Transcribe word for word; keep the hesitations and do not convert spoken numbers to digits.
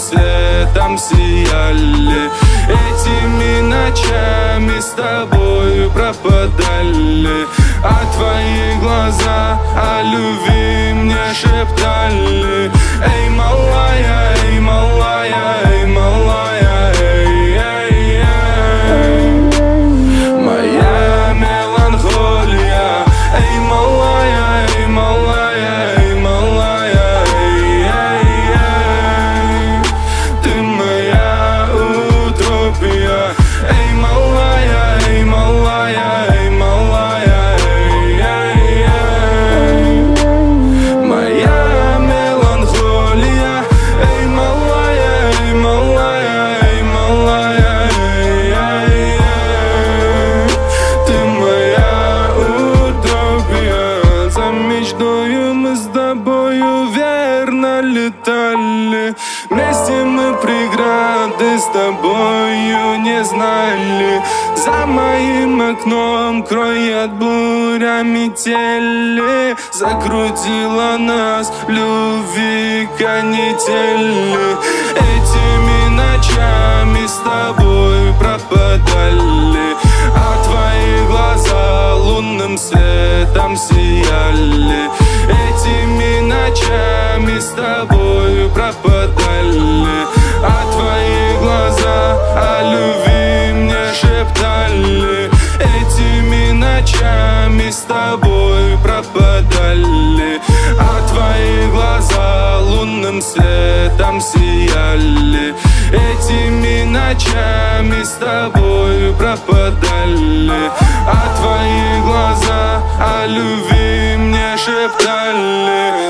светом сияли. Этими ночами с тобою пропадали, а твои глаза о любви мне шептали. Эй, малая, эй, малая, эй, малая, эй, эй, эй. Моя меланхолия. Эй, малая, эй, малая, эй, малая, эй, эй, эй. Ты моя утопия. Эй, малая, эй, малая, эй, малая, эй, эй, эй. Моя меланхолия. Эй, малая, эй, малая, эй, малая, эй, эй, эй. Ты моя утопия. За мечтою мы с тобою верно летали. Вместе мы преграды с тобою не знали. За моим окном кроет буря метели. Закрутила нас в любви канители. Этими ночами с тобой пропадали, а твои глаза лунным светом сияли. Этими ночами с тобой пропадали, а твои глаза о любви мне шептали. Этими ночами с тобой пропадали, а твои глаза лунным светом сияли. Этими ночами с тобой пропадали, а твои глаза о любви мне шептали.